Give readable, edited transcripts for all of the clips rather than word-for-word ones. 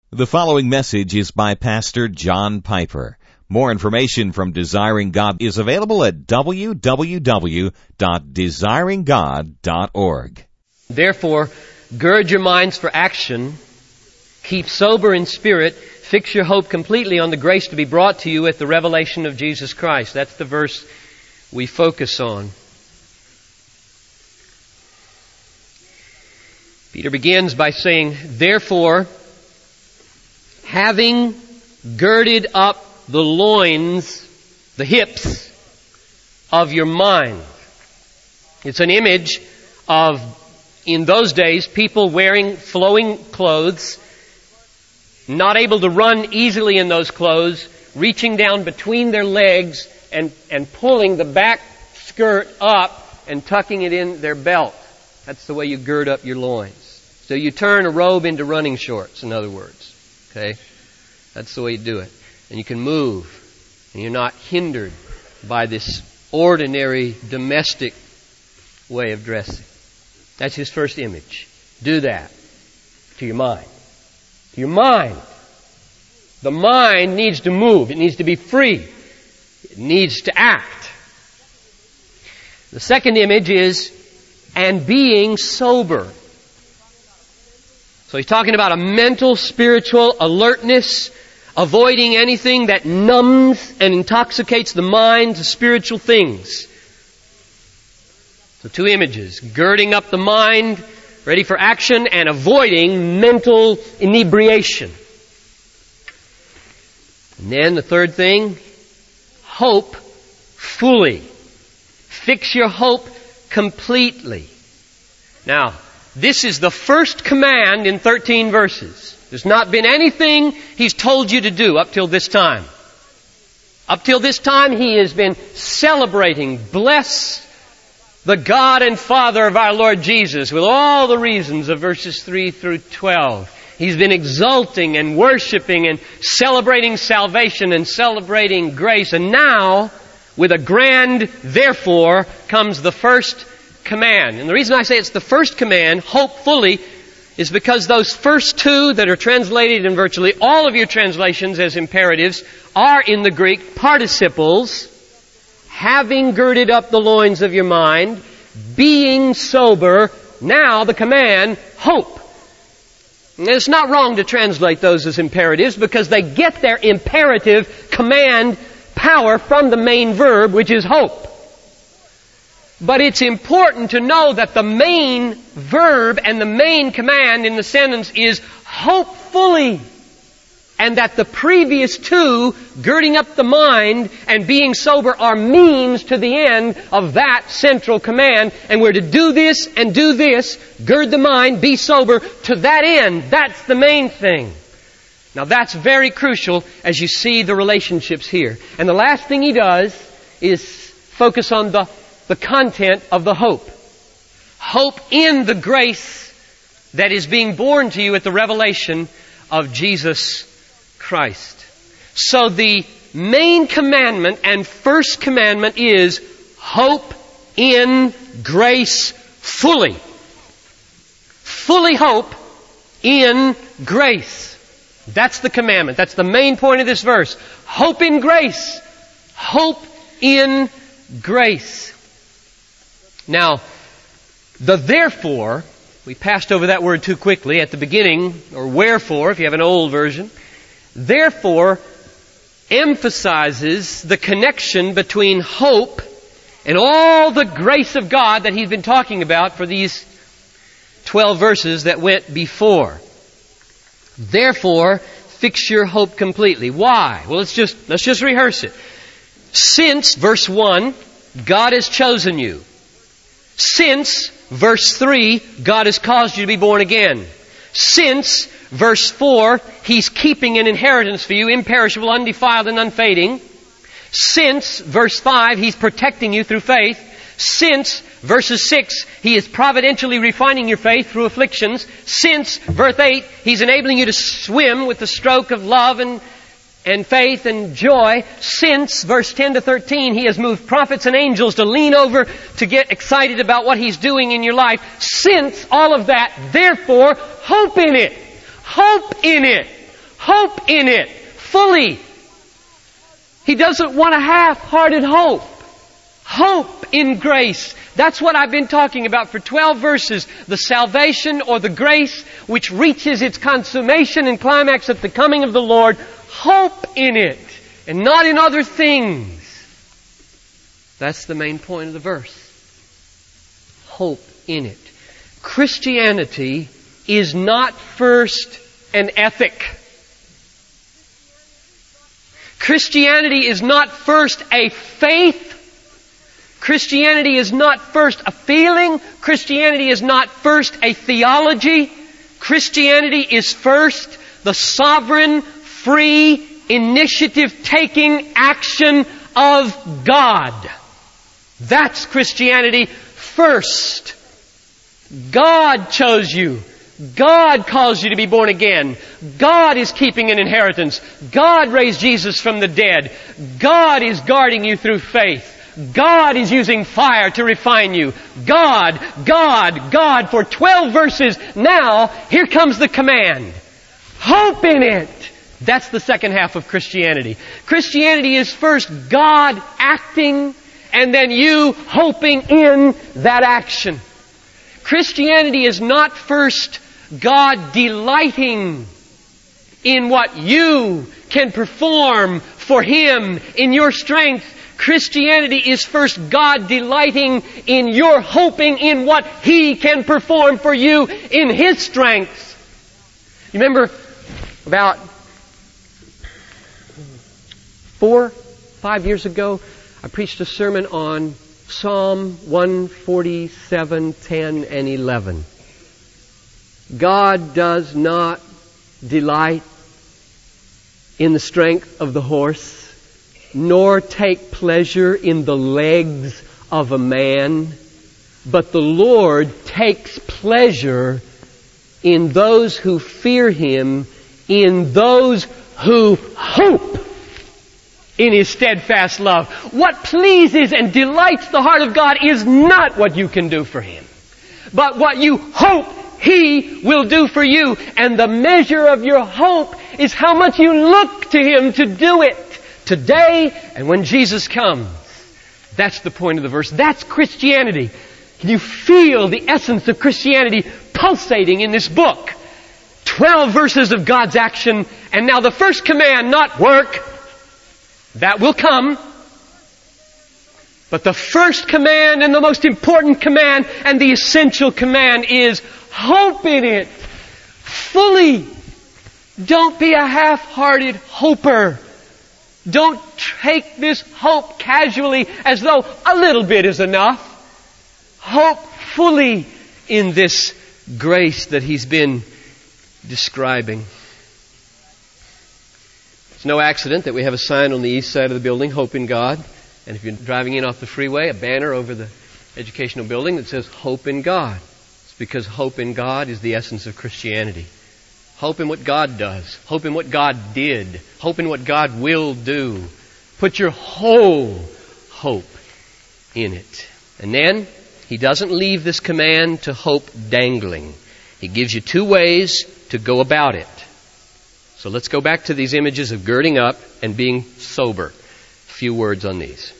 The following message is by Pastor John Piper. More information from Desiring God is available at www.desiringgod.org. Therefore, gird your minds for action, keep sober in spirit, fix your hope completely on the grace to be brought to you at the revelation of Jesus Christ. That's the verse we focus on. Peter begins by saying, therefore, having girded up the loins, the hips of your mind. It's an image of, in those days, people wearing flowing clothes, not able to run easily in those clothes, reaching down between their legs and pulling the back skirt up and tucking it in their belt. That's the way you gird up your loins. So you turn a robe into running shorts, in other words. Okay? That's the way you do it. And you can move. And you're not hindered by this ordinary domestic way of dressing. That's his first image. Do that to your mind. To your mind. The mind needs to move. It needs to be free. It needs to act. The second image is, and being sober. So he's talking about a mental, spiritual alertness, avoiding anything that numbs and intoxicates the mind to spiritual things. So two images, girding up the mind, ready for action, and avoiding mental inebriation. And then the third thing, hope fully. Fix your hope completely. Now, this is the first command in 13 verses. There's not been anything He's told you to do up till this time. Up till this time, He has been celebrating, bless the God and Father of our Lord Jesus, with all the reasons of verses 3 through 12. He's been exulting and worshiping and celebrating salvation and celebrating grace. And now, with a grand therefore, comes the first command. And the reason I say it's the first command, hope fully, is because those first two that are translated in virtually all of your translations as imperatives are in the Greek participles, having girded up the loins of your mind, being sober, now the command, hope. And it's not wrong to translate those as imperatives because they get their imperative command power from the main verb, which is hope. But it's important to know that the main verb and the main command in the sentence is hope fully. And that the previous two, girding up the mind and being sober, are means to the end of that central command. And we're to do this and do this, gird the mind, be sober, to that end. That's the main thing. Now that's very crucial as you see the relationships here. And the last thing he does is focus on the content of the hope. Hope in the grace that is being born to you at the revelation of Jesus Christ. So the main commandment and first commandment is hope in grace fully. Fully hope in grace. That's the commandment. That's the main point of this verse. Hope in grace. Hope in grace. Now, the therefore, we passed over that word too quickly at the beginning, or wherefore, if you have an old version. Therefore emphasizes the connection between hope and all the grace of God that he's been talking about for these 12 verses that went before. Therefore, fix your hope completely. Why? Well, let's just rehearse it. Since, verse 1, God has chosen you. Since, verse 3, God has caused you to be born again. Since, verse 4, He's keeping an inheritance for you, imperishable, undefiled, and unfading. Since, verse 5, He's protecting you through faith. Since, verses 6, He is providentially refining your faith through afflictions. Since, verse 8, He's enabling you to swim with the stroke of love and faith and joy. Since, verse 10 to 13, He has moved prophets and angels to lean over to get excited about what He's doing in your life. Since all of that, therefore, hope in it. Hope in it. Hope in it fully. He doesn't want a half-hearted hope. Hope in grace. That's what I've been talking about for 12 verses. The salvation or the grace which reaches its consummation and climax at the coming of the Lord. Hope in it and not in other things. That's the main point of the verse. Hope in it. Christianity is not first an ethic. Christianity is not first a faith. Christianity is not first a feeling. Christianity is not first a theology. Christianity is first the sovereign, free, initiative-taking action of God. That's Christianity first. God chose you. God calls you to be born again. God is keeping an inheritance. God raised Jesus from the dead. God is guarding you through faith. God is using fire to refine you. God, God, God. For 12 verses now, here comes the command. Hope in it. That's the second half of Christianity. Christianity is first God acting and then you hoping in that action. Christianity is not first God delighting in what you can perform for Him in your strength. Christianity is first God delighting in your hoping in what He can perform for you in His strength. You remember about 4-5 years ago, I preached a sermon on Psalm 147, 10 and 11. God does not delight in the strength of the horse, nor take pleasure in the legs of a man, but the Lord takes pleasure in those who fear Him, in those who hope in His steadfast love. What pleases and delights the heart of God is not what you can do for Him, but what you hope He will do for you. And the measure of your hope is how much you look to Him to do it today and when Jesus comes. That's the point of the verse. That's Christianity. Can you feel the essence of Christianity pulsating in this book? 12 verses of God's action, and now the first command, not work. That will come. But the first command and the most important command and the essential command is hope in it fully. Don't be a half-hearted hoper. Don't take this hope casually as though a little bit is enough. Hope fully in this grace that He's been describing. It's no accident that we have a sign on the east side of the building, Hope in God. And if you're driving in off the freeway, a banner over the educational building that says Hope in God. It's because hope in God is the essence of Christianity. Hope in what God does. Hope in what God did. Hope in what God will do. Put your whole hope in it. And then, He doesn't leave this command to hope dangling. He gives you 2 ways to go about it. So let's go back to these images of girding up and being sober. A few words on these.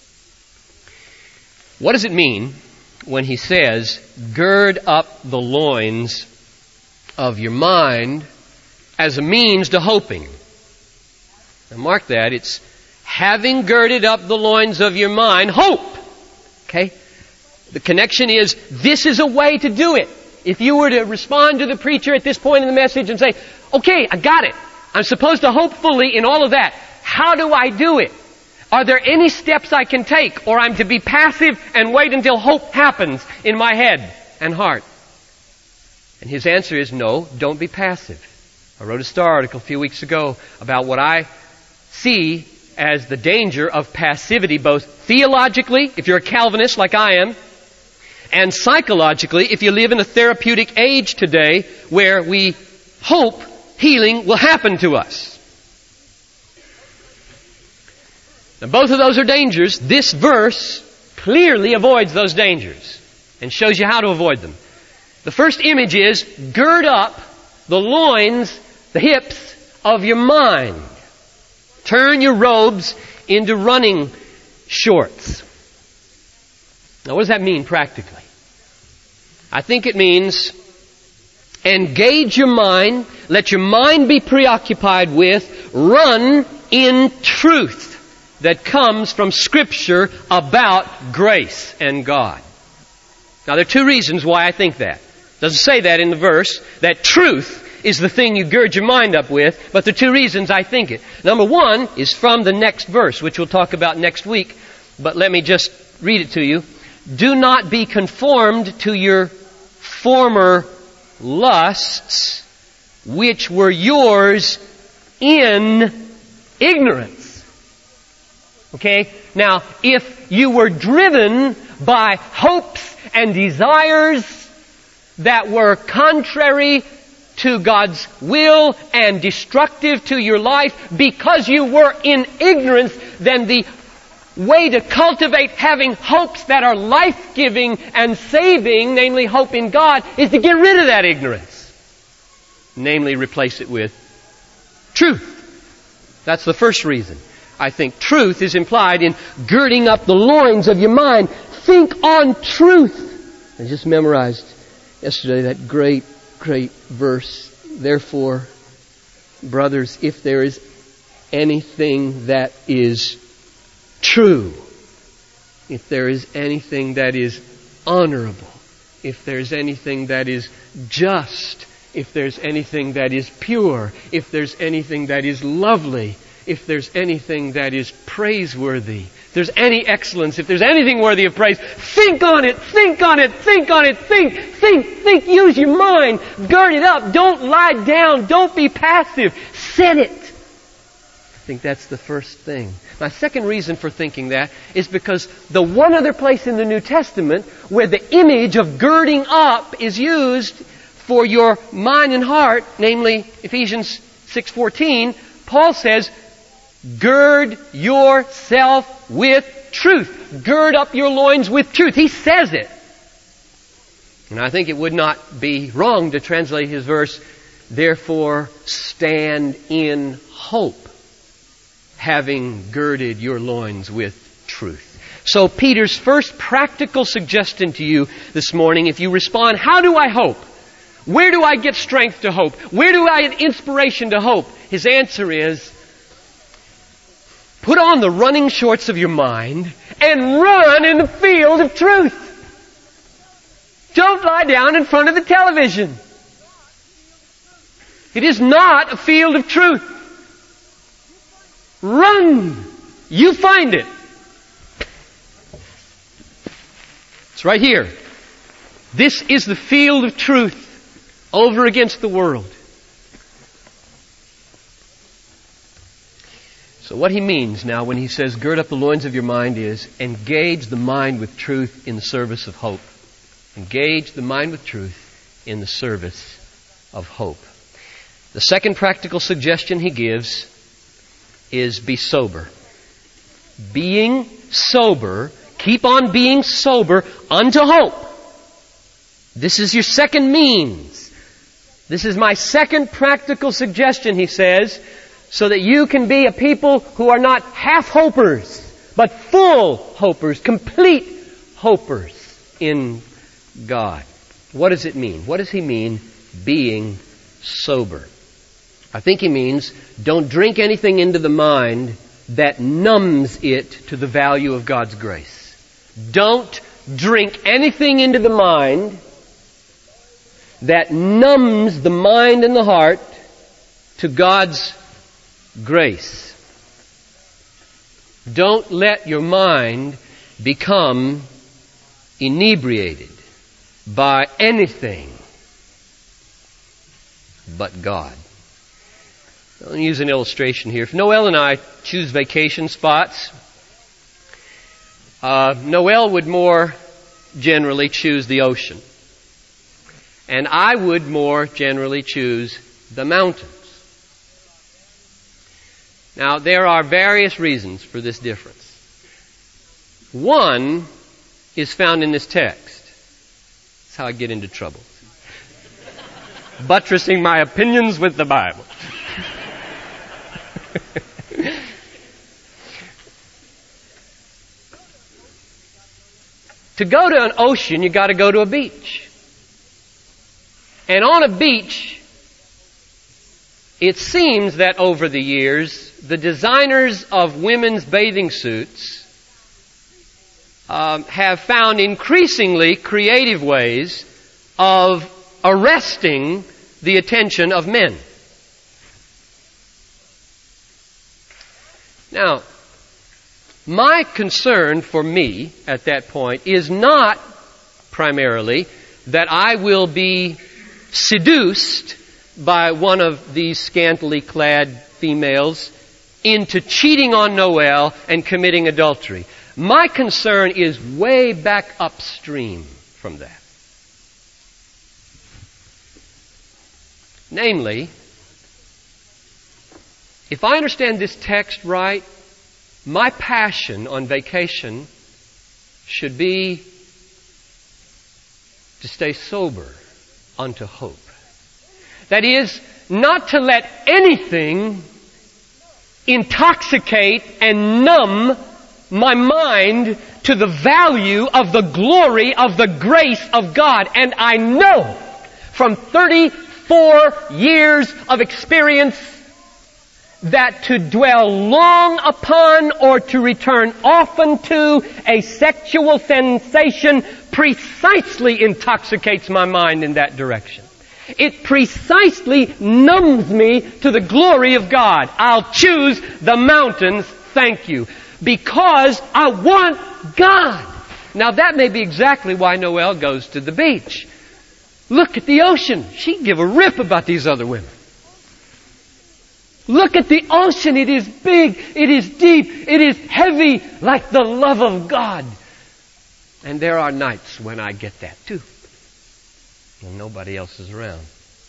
What does it mean when He says, gird up the loins of your mind as a means to hoping? Now mark that. It's having girded up the loins of your mind, hope. Okay? The connection is, this is a way to do it. If you were to respond to the preacher at this point in the message and say, okay, I got it. I'm supposed to hope fully in all of that. How do I do it? Are there any steps I can take? Or I'm to be passive and wait until hope happens in my head and heart? And his answer is no, don't be passive. I wrote a Star article a few weeks ago about what I see as the danger of passivity, both theologically, if you're a Calvinist like I am, and psychologically, if you live in a therapeutic age today where we hope healing will happen to us. Now, both of those are dangers. This verse clearly avoids those dangers and shows you how to avoid them. The first image is gird up the loins, the hips of your mind. Turn your robes into running shorts. Now, what does that mean practically? I think it means engage your mind, let your mind be preoccupied with, run in truth that comes from Scripture about grace and God. Now, there are two reasons why I think that. It doesn't say that in the verse, that truth is the thing you gird your mind up with, but there are two reasons I think it. Number one is from the next verse, which we'll talk about next week, but let me just read it to you. Do not be conformed to your former lusts, which were yours in ignorance. Okay? Now, if you were driven by hopes and desires that were contrary to God's will and destructive to your life because you were in ignorance, then the way to cultivate having hopes that are life-giving and saving, namely hope in God, is to get rid of that ignorance. Namely, replace it with truth. That's the first reason. I think truth is implied in girding up the loins of your mind. Think on truth. I just memorized yesterday that great verse. Therefore, brothers, if there is anything that is true, if there is anything that is honorable, if there's anything that is just, if there's anything that is pure, if there's anything that is lovely, if there's anything that is praiseworthy, if there's any excellence, if there's anything worthy of praise, think on it, think on it, think on it, think, use your mind, gird it up, don't lie down, don't be passive, set it. I think that's the first thing. My second reason for thinking that is because the one other place in the New Testament where the image of girding up is used for your mind and heart, namely Ephesians 6:14, Paul says, gird yourself with truth. Gird up your loins with truth. He says it. And I think it would not be wrong to translate his verse, therefore stand in hope, having girded your loins with truth. So Peter's first practical suggestion to you this morning, if you respond, how do I hope? Where do I get strength to hope? Where do I get inspiration to hope? His answer is, put on the running shorts of your mind and run in the field of truth. Don't lie down in front of the television. It is not a field of truth. Run. You find it. It's right here. This is the field of truth over against the world. So what he means now when he says gird up the loins of your mind is engage the mind with truth in the service of hope. Engage the mind with truth in the service of hope. The second practical suggestion he gives is be sober. Being sober, keep on being sober unto hope. This is your second means. This is my second practical suggestion, he says, so that you can be a people who are not half-hopers, but full hopers, complete hopers in God. What does it mean? What does he mean, being sober? I think he means don't drink anything into the mind that numbs it to the value of God's grace. Don't drink anything into the mind that numbs the mind and the heart to God's grace. Don't let your mind become inebriated by anything but God. Let me use an illustration here. If Noel and I choose vacation spots, Noel would more generally choose the ocean. And I would more generally choose the mountains. Now, there are various reasons for this difference. One is found in this text. That's how I get into trouble. Buttressing my opinions with the Bible. To go to an ocean, you got to go to a beach. And on a beach, it seems that over the years, the designers of women's bathing suits have found increasingly creative ways of arresting the attention of men. Now, my concern for me at that point is not primarily that I will be seduced by one of these scantily clad females into cheating on Noel and committing adultery. My concern is way back upstream from that. Namely, if I understand this text right, my passion on vacation should be to stay sober unto hope. That is, not to let anything intoxicate and numb my mind to the value of the glory of the grace of God. And I know from 34 years of experience that to dwell long upon or to return often to a sexual sensation precisely intoxicates my mind in that direction. It precisely numbs me to the glory of God. I'll choose the mountains, thank you, because I want God. Now that may be exactly why Noel goes to the beach. Look at the ocean. She'd give a rip about these other women. Look at the ocean. It is big. It is deep. It is heavy like the love of God. And there are nights when I get that too. When nobody else is around.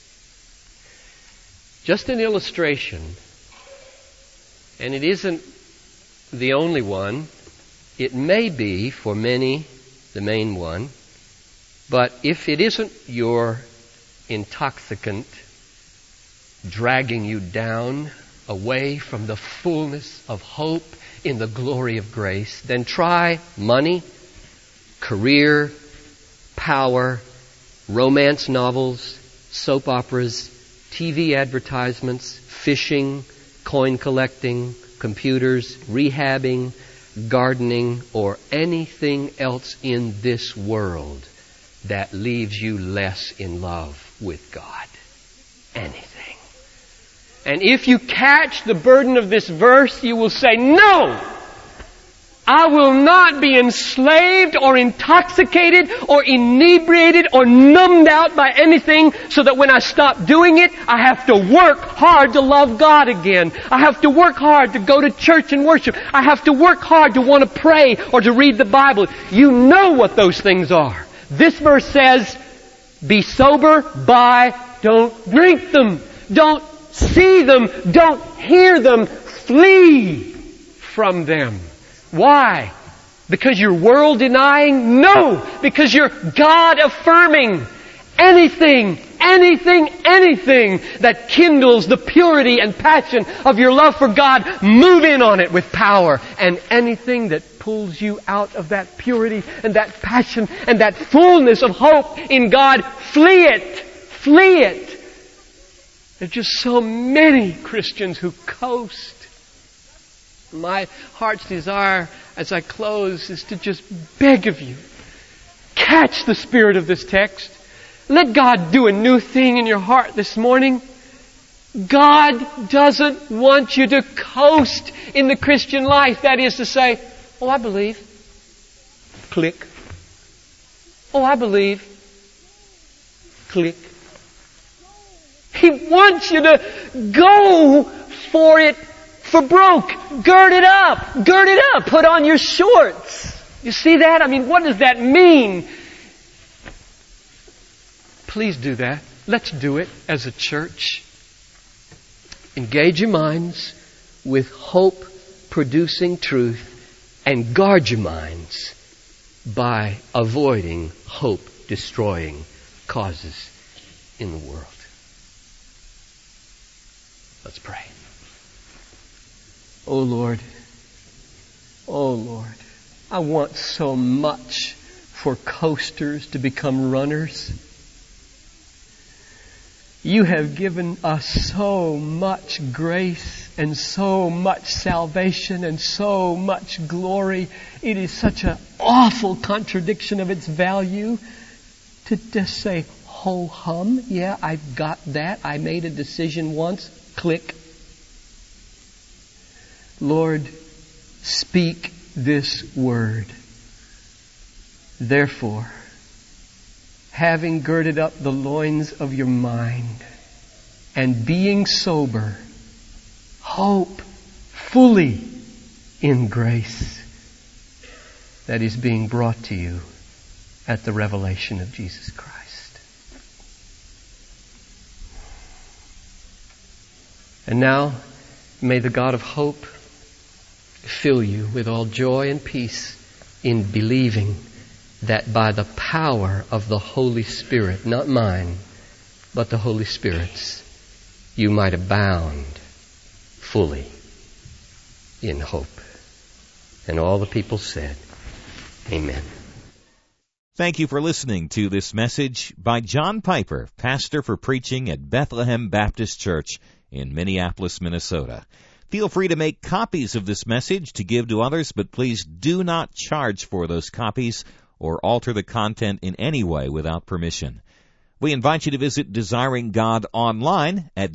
Just an illustration. And it isn't the only one. It may be, for many, the main one. But if it isn't your intoxicant dragging you down away from the fullness of hope in the glory of grace, then try money, career, power, romance novels, soap operas, TV advertisements, fishing, coin collecting, computers, rehabbing, gardening, or anything else in this world that leaves you less in love with God. Anything. And if you catch the burden of this verse, you will say, no! I will not be enslaved or intoxicated or inebriated or numbed out by anything so that when I stop doing it, I have to work hard to love God again. I have to work hard to go to church and worship. I have to work hard to want to pray or to read the Bible. You know what those things are. This verse says, be sober by, don't drink them, don't see them, don't hear them, flee from them. Why? Because you're world denying? No! Because you're God affirming. Anything that kindles the purity and passion of your love for God, move in on it with power. And anything that pulls you out of that purity and that passion and that fullness of hope in God, flee it. Flee it. There are just so many Christians who coast. My heart's desire as I close is to just beg of you, catch the spirit of this text. Let God do a new thing in your heart this morning. God doesn't want you to coast in the Christian life. That is to say, oh, I believe. Click. Oh, I believe. Click. He wants you to go for it for broke. Gird it up. Gird it up. Put on your shorts. You see that? I mean, what does that mean? Please do that. Let's do it as a church. Engage your minds with hope-producing truth and guard your minds by avoiding hope-destroying causes in the world. Let's pray. Oh Lord, I want so much for coasters to become runners. You have given us so much grace and so much salvation and so much glory. It is such an awful contradiction of its value to just say, ho-hum, yeah, I've got that. I made a decision once. Click. Lord, speak this word. Therefore, having girded up the loins of your mind and being sober, hope fully in grace that is being brought to you at the revelation of Jesus Christ. And now, may the God of hope fill you with all joy and peace in believing that by the power of the Holy Spirit, not mine, but the Holy Spirit's, you might abound fully in hope. And all the people said, Amen. Thank you for listening to this message by John Piper, pastor for preaching at Bethlehem Baptist Church in Minneapolis, Minnesota. Feel free to make copies of this message to give to others, but please do not charge for those copies or alter the content in any way without permission. We invite you to visit Desiring God online at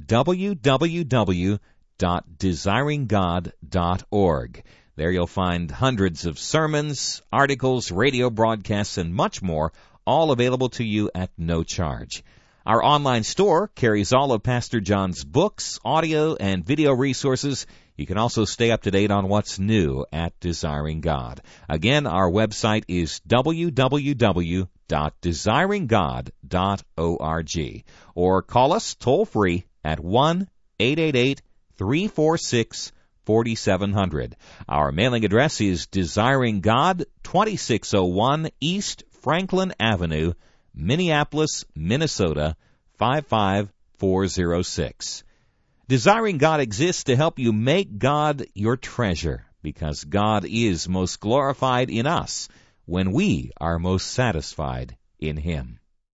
www.desiringgod.org. There you'll find hundreds of sermons, articles, radio broadcasts, and much more, all available to you at no charge. Our online store carries all of Pastor John's books, audio, and video resources. You can also stay up to date on what's new at Desiring God. Again, our website is www.desiringgod.org. Or call us toll-free at 1-888-346-4700. Our mailing address is Desiring God, 2601 East Franklin Avenue, Minneapolis, Minnesota, 55406. Desiring God exists to help you make God your treasure, because God is most glorified in us when we are most satisfied in Him.